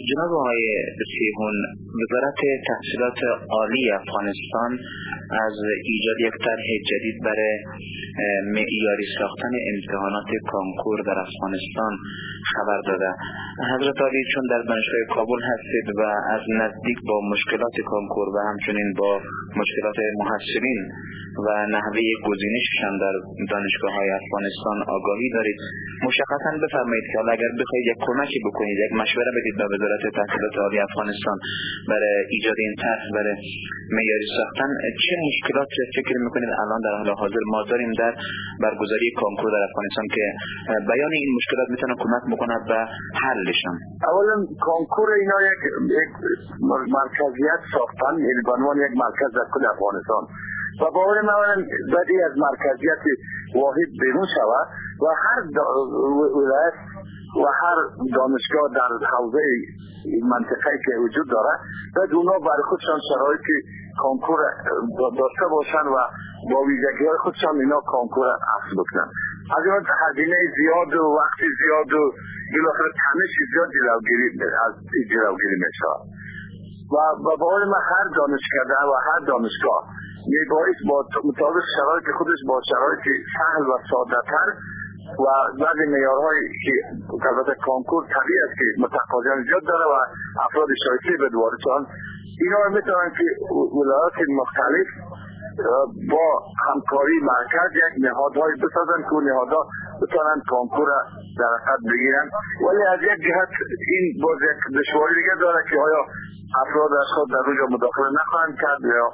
جناب آقای سیهون، وزارت تحصیلات عالی افغانستان از ایجاد یک طرح جدید برای معیاری ساختن امتحانات کنکور در افغانستان خبر داده. حضرت عالی چون در دانشگاه کابل هستید و از نزدیک با مشکلات کنکور و همچنین با مشکلات محصلین و نحوه گزینششان در دانشگاه‌های افغانستان آگاهی دارید، مشخصاً بفرمایید که اگر بخواید یک کمکی بکنید، یک مشوره بدید به وزارت تحصیلات عالی افغانستان برای ایجاد این طرح برای معیاری ساختن، چه مشکلاتی فکر میکنید الان در حال حاضر ما داریم در برگزاری کنکور در افغانستان که بیان این مشکلات میتونه کمک بکنه به حلشان؟ اولا کنکور اینا یک مرکزیت ساختن، یعنی به عنوان یک مرکز در کل افغانستان و باور من بدی از مرکزیت واحد بیرون شود و هر ولایت و هر دانشگاه در حوزه منطقه‌ای که وجود داره باید اونا برای خودشان شرایط کنکور داشته باشن و با ویژگی‌های خودشان اینا کنکور حفظ بکنن. از این هزینه زیاد و وقت زیاد و بالاخره تنش زیاد جلوگیری میشه و باور من هر دانشکده و هر دانشگاه میباید با مطابق شرایط خودش با شرایط سهل و ساده تر و بعضی معیارهای که البته کنکور طبیعی است که متقاضیان زیاد داره و افراد شایسته به واردشان، اینا میتونن که ولایات مختلف با همکاری مرکز یک نهادهای بسازن که نهادها بتونن کنکور در حقیقت بگیرن. ولی از یک جهت این باز یک دشواری دیگه داره که آیا افراد از خود در اونجا مداخله نخواهند کرد یا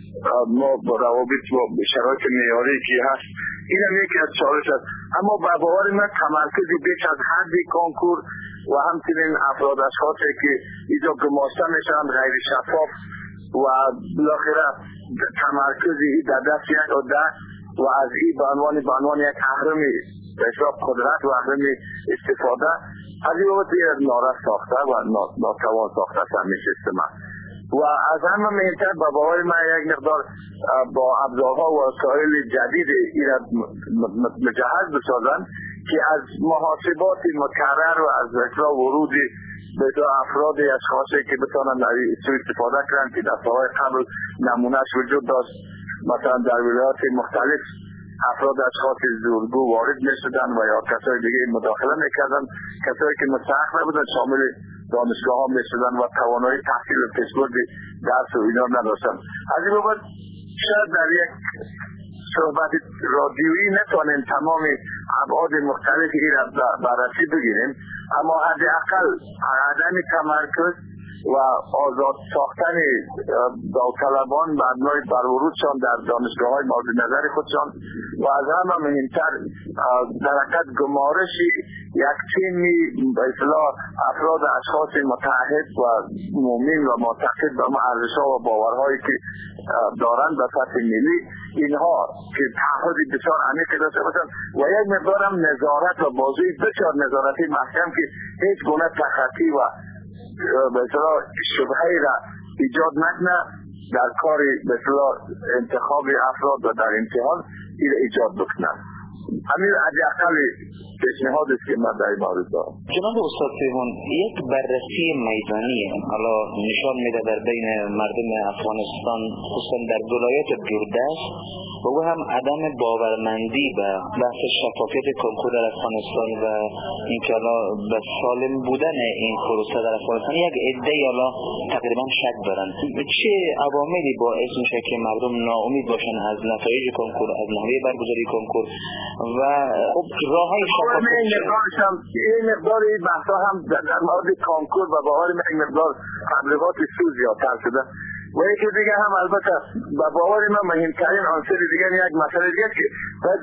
ما با روابط با شرایط معیاری که هست، این هم یکی از چالش است. اما به باور من تمرکزی بیش از حد کنکور و همچنین افراد اشخاصی که اینجا گماشته میشن غیر شفاف و بالاخره تمرکزی در دست یک عده و از این به عنوان یک اهرم حساب قدرت و اهرم استفاده از این بابت نارس ساخته و ناتوان ساخته همیشه استعمال و از همه مهمتر به باور من یک مقدار با ابزارها و وسایل جدید این مجهز بسازن که از محاسبات مکرر و از اطلاع ورودی به افراد اشخاصی که بتونن از این استفاده کنن که در سالهای قبل نمونهش وجود داشت. مثلا در ولایات مختلف افراد اشخاص زورگو وارد میشدن و یا کسای دیگه مداخله میکردن، کسایی که مستحق نبودن شامل دانشگاه ها میشدن و توانایی تحصیل و پیشبرد درس و اینا نداشتن. از این بابت شاید در یک صحبت رادیویی نتوانیم تمام ابعاد مختلف این را بررسی بگیریم، اما حداقل عدم تمرکز و آزاد ساختن داوطلبان مبنای بر ورودشان در دانشگاه‌های مورد نظر خودشان و از همه مهمتر در حقیقت گمارش یک تیمی به اصطلاح افراد اشخاص متعهد و مؤمن و معتقد به ارزش‌ها و باورهایی که دارند به سطح ملی، اینها که تعهد بسیار عمیق داشته باشند و یک مقدار هم نظارت و بازوی بسیار نظارتی محکم که هیچ گونه تخطی و به اصطلاح شبهه‌ای را ایجاد نکنه در کار به اصطلاح انتخاب افراد و در امتحان این ایجاد بکنه. همین حداقل پیشنهاد است که من در این مورد دارم. جناب استاد سیهون، یک بررسی میدانی حالا نشان میده در بین مردم افغانستان خصوصا در ولایات دوردست و او هم عدم باورمندی به بحث شفافیت کنکور در افغانستان و اینکه حالا به سالم بودن این پروسه در افغانستان یک عده حالا تقریبا شک دارن. چه عواملی باعث میشه که مردم ناامید باشن از نتایج کنکور، از نحوه برگزاری کنکور و راههای این مقدار این بحثا هم در مورد کنکور و باور من این مقدار تبلیغات سو زیادتر شده و یکی دیگه هم البته به باور من مهمترین عنصر دیگه یک مسئله دیگه که باید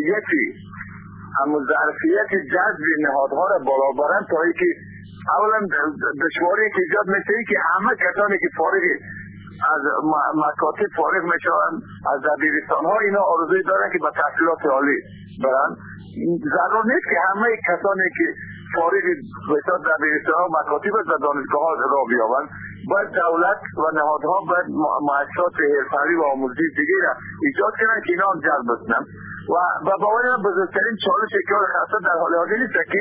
ظرفیت جذب نهادها را بالا برن تا اینکه اولا دشواری که ایجاد میشه که همه کسانی که فارغ از مکاتب فارغ میشن از دبیرستان‌ها اینا آرزوی دارن که به تحصیلات عالی برن. ضرور نیست که همه کسانی که فارغ از دبیرستان‌ها و مکاتب و دانشگاه‌ها را بیابند. باید دولت و نهادها باید مؤسسات حرفه‌ای و آموزشی دیگه را ایجاد کنن که اینا هم جذب بکنن و باور من بزرگترین چالشی که خاصه در حال حاضر است که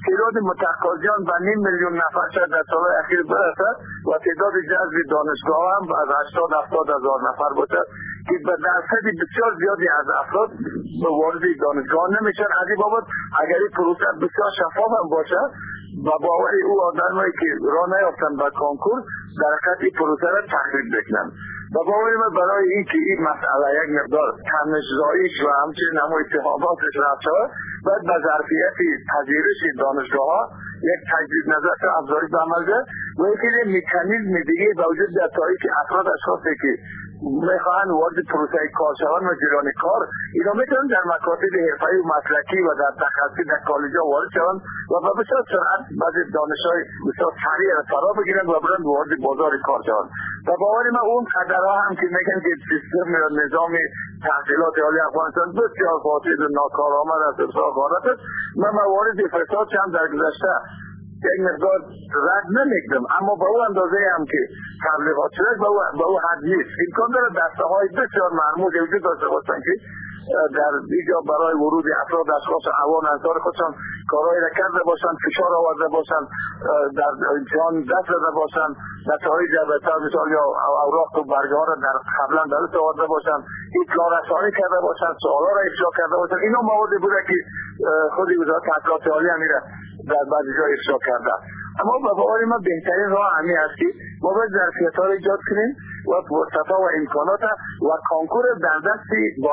تعداد متقاضیان به 500,000 نفر شد در سال اخیر برسد و تعداد جذب دانشگاه هم از 80-70 هزار نفر بود که به درصد بسیار زیادی از افراد وارد دانشگاه نمیشن. از این بابت اگر این پروسه بسیار شفاف هم باشه و باور او آدمایی که راه نیافتن به کنکور در حقیقت این پروسه را تخریب بکنن. و باور من برای این که این مسئله یک مقدار تنش‌زاییش و همچنین هم اتهاماتش رفت شود باید به ظرفیت پذیرش دانشگاه ها یک تجدید نظر افزایش به عمل جه و یکی مکانیزم دیگه وجود در تایی که افراد اشخاصی که میخواهند وارد پروسه کار شوند و جریان کار اینا میتونن در مکاتب حرفه‌ای و مسلکی و در تخصصی در کالج‌ها وارد شوند و به بسیار سرعت بعضی دانش‌های بسیار سریع را فرا بگیرند و برند وارد بازار کار شوند. و باور من اون قدرها هم که میگن که سیستم نظام تحصیلات عالی افغانستان بسیار فاسد و ناکارآمد است و غارت است. من موارد فساد هم در گذشته یک مقدار رد نمیکنم، اما به اون اندازه هم که تبلیغات شده به اون حد نیست. امکان داره دسته های بسیار مرموز وجود داشته باشند که در اینجا برای ورود افراد اشخاص عوام انصار خودشان کارهایی را کرده باشند، فشار آورده باشند، در امتحان دست داده باشند، نتایج بهتر مثال یا اوراق و برگه ها را در قبلا درست آورده باشند، اطلاع رسانی کرده باشند، سوالا را افشا کرده باشند. اینا مواردی بوده که خود وزارت تحصیلات عالی میره در بعضی جا افشا کرده. اما به باور من بهترین راه همین است که ما باید ظرفیت‌ها را ایجاد کنیم و فرصت‌ها و امکانات و کنکور در دست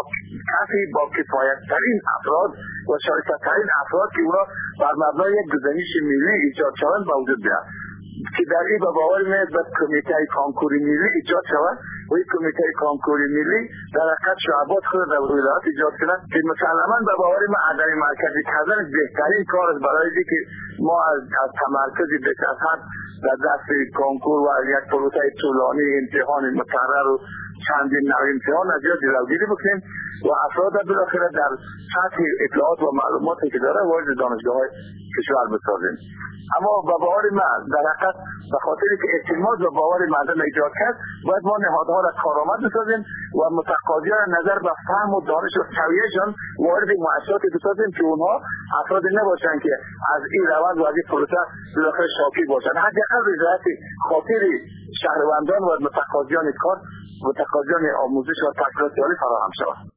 با کفایت‌ترین افراد و شایسته‌ترین افراد که اونا بر مبنای یک گزینش ملی ایجاد شوند به وجود بیاد که در این به باور من به کمیته کنکوری ملی ایجاد شود و این کمیته کنکوری ملی در حقیقت شعبات خود در ولایات ایجاد کنند که مسلماً به باور من عدم مرکزی کردن بهترین کار است برای اینکه ما از تمرکز بکثرت در دست کنکور و یک پروسه طولانی امتحان مکرر و چندین نوع امتحان از جا جلوگیری بکنیم و افراد بالاخره در سطح اطلاعات و معلوماتی که داره وارد دانشگاه‌های کشور بسازیم. اما به باور من در حقیقت به خاطری که اعتماد و باور مردم ایجاد کرد باید ما نهادها را کارآمد بسازیم و متقاضیان نظر به فهم و دانش و سویه‌شان وارد مؤسساتی بسازیم که اونها افرادی نباشند که از این روند و از این پروسه بالاخره شاکی باشند. حداقل رضایت خاطر شهروندان و متقاضیان کار متقاضیان آموزش و تحصیلات عالی فراهم شود.